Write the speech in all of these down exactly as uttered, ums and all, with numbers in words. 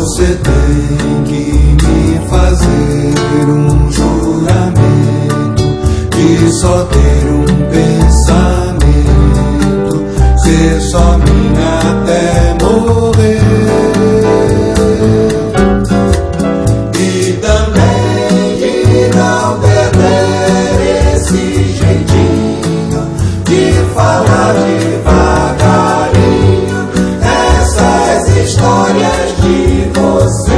Você tem que me fazer um juramento de só ter um pensamento, ser só minha até morrer. E também de não perder esse jeitinho de falar devagarinho essas histórias de você.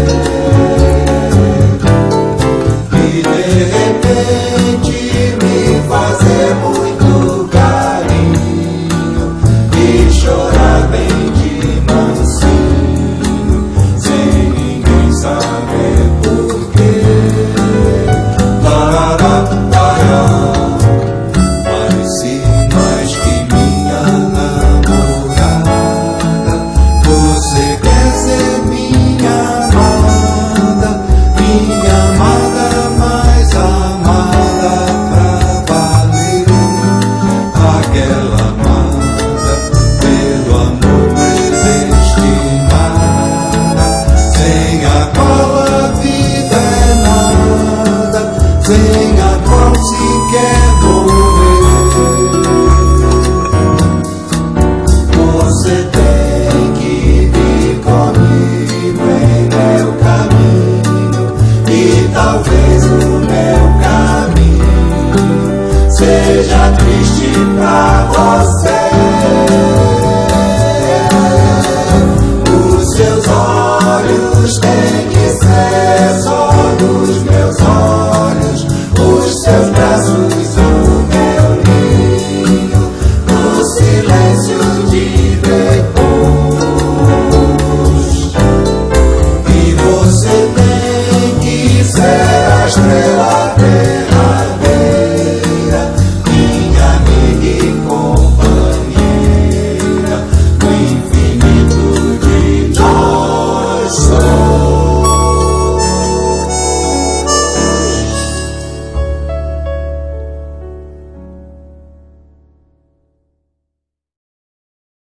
E de repente me fazer muito carinho e chorar bem de mansinho, sem ninguém saber porquê. Tarará, tarará. Mas se mais que minha namorada, você quer ser minha amada, minha amada mais amada pra valer, aquela amada pelo amor predestinada, sem a qual a vida é nada, sem a qual se quer morrer. Você tem que vir comigo em meu caminho, e talvez o meu caminho seja triste pra você. Os seus olhos têm que ser só